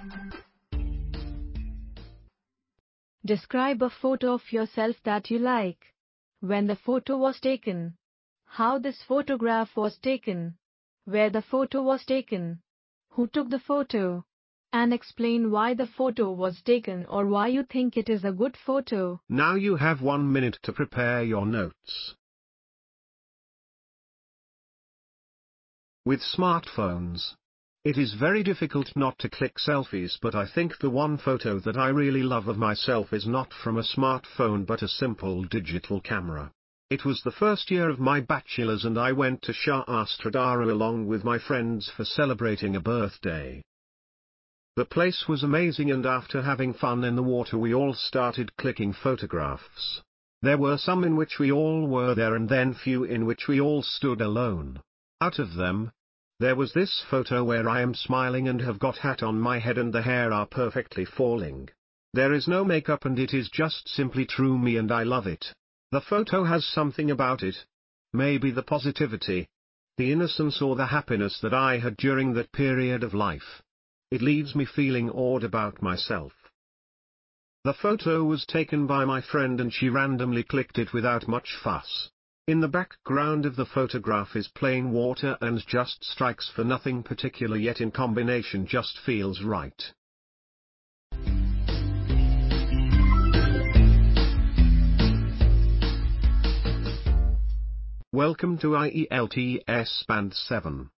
Describe a photo of yourself that you like. When the photo was taken. How this photograph was taken. Where the photo was taken. Who took the photo? And explain why the photo was taken or why you think it is a good photo. Now you have 1 minute to prepare your notes. With smartphones, it is very difficult not to click selfies, but I think the one photo that I really love of myself is not from a smartphone but a simple digital camera. It was the first year of my bachelor's and I went to Shahstradara along with my friends for celebrating a birthday. The place was amazing and after having fun in the water we all started clicking photographs. There were some in which we all were there and then few in which we all stood alone. Out of them, there was this photo where I am smiling and have got hat on my head and the hair are perfectly falling. There is no makeup and it is just simply true me and I love it. The photo has something about it. Maybe the positivity, the innocence or the happiness that I had during that period of life. It leaves me feeling awed about myself. The photo was taken by my friend and she randomly clicked it without much fuss. In the background of the photograph is plain water and just strikes for nothing particular yet in combination just feels right. Welcome to IELTS Band 7.